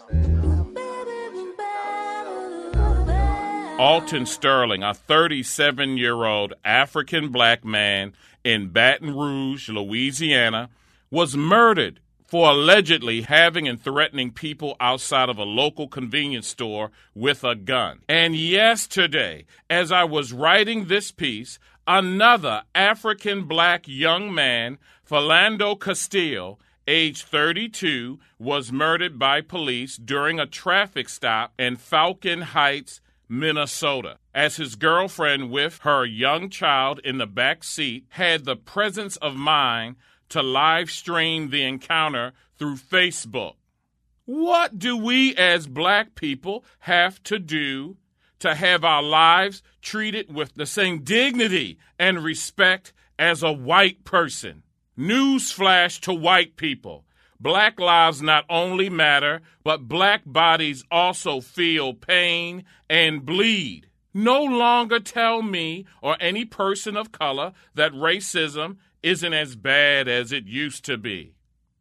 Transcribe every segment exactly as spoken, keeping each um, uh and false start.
Alton Sterling, a thirty-seven-year-old African black man in Baton Rouge, Louisiana, was murdered for allegedly having and threatening people outside of a local convenience store with a gun. And yesterday, as I was writing this piece, another African black young man, Philando Castile, age thirty-two, was murdered by police during a traffic stop in Falcon Heights, Minnesota, as his girlfriend with her young child in the back seat had the presence of mind to live stream the encounter through Facebook. What do we as black people have to do to have our lives treated with the same dignity and respect as a white person? Newsflash to white people. Black lives not only matter, but black bodies also feel pain and bleed. No longer tell me or any person of color that racism isn't as bad as it used to be.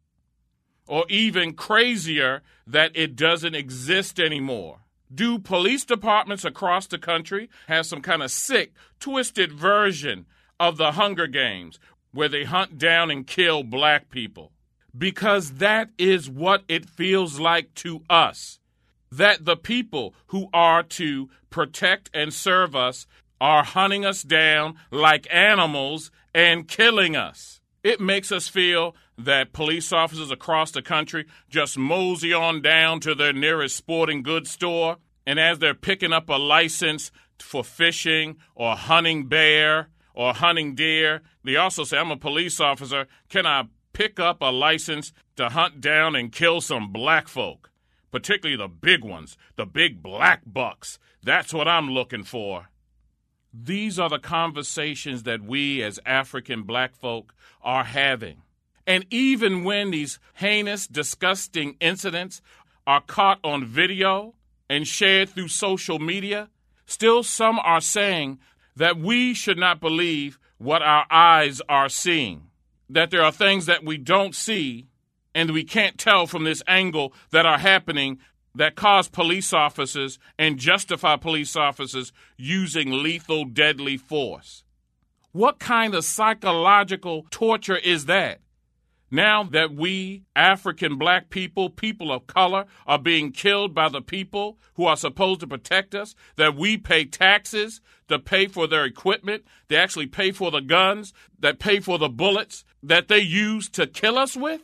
Or even crazier, that it doesn't exist anymore. Do police departments across the country have some kind of sick, twisted version of the Hunger Games where they hunt down and kill black people? Because that is what it feels like to us. That the people who are to protect and serve us are hunting us down like animals and killing us. It makes us feel that police officers across the country just mosey on down to their nearest sporting goods store, and as they're picking up a license for fishing or hunting bear or hunting deer, they also say, I'm a police officer, can I pick up a license to hunt down and kill some black folk, particularly the big ones, the big black bucks. That's what I'm looking for. These are the conversations that we as African black folk are having. And even when these heinous, disgusting incidents are caught on video and shared through social media, still some are saying that we should not believe what our eyes are seeing. That there are things that we don't see and we can't tell from this angle that are happening that cause police officers and justify police officers using lethal, deadly force. What kind of psychological torture is that? Now that we, African black people, people of color, are being killed by the people who are supposed to protect us, that we pay taxes to pay for their equipment, they actually pay for the guns, that pay for the bullets that they use to kill us with?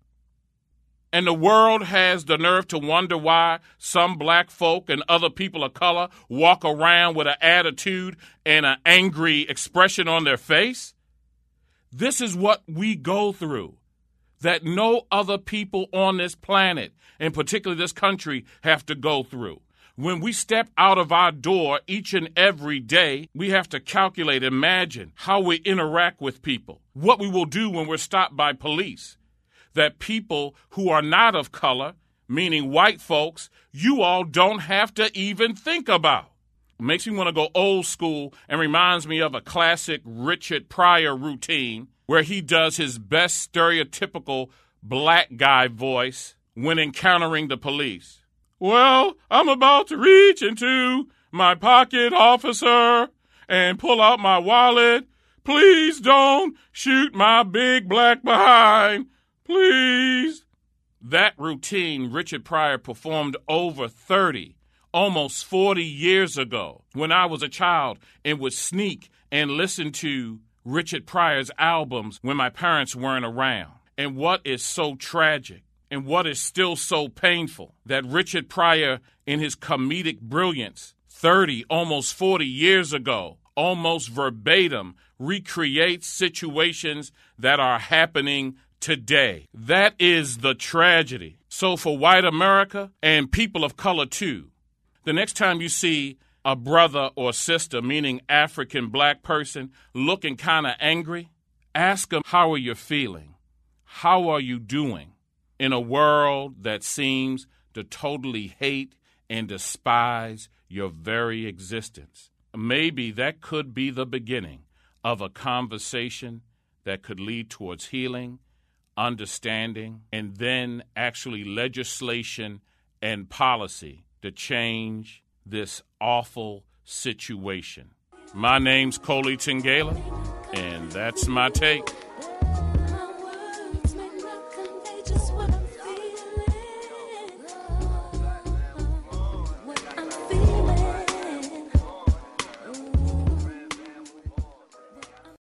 And the world has the nerve to wonder why some black folk and other people of color walk around with an attitude and an angry expression on their face? This is what we go through, that no other people on this planet, and particularly this country, have to go through. When we step out of our door each and every day, we have to calculate, imagine how we interact with people, what we will do when we're stopped by police. That people who are not of color, meaning white folks, you all don't have to even think about. It makes me want to go old school and reminds me of a classic Richard Pryor routine where he does his best stereotypical black guy voice when encountering the police. Well, I'm about to reach into my pocket, officer, and pull out my wallet. Please don't shoot my big black behind. Please. That routine Richard Pryor performed over thirty, almost forty years ago when I was a child and would sneak and listen to Richard Pryor's albums when my parents weren't around. And what is so tragic and what is still so painful that Richard Pryor, in his comedic brilliance, thirty, almost forty years ago, almost verbatim, recreates situations that are happening today. That is the tragedy. So for white America and people of color too, the next time you see a brother or sister, meaning African black person, looking kind of angry, ask them, how are you feeling? How are you doing in a world that seems to totally hate and despise your very existence? Maybe that could be the beginning of a conversation that could lead towards healing, understanding, and then actually legislation and policy to change this awful situation. My name's Coley Tengela, and that's my take.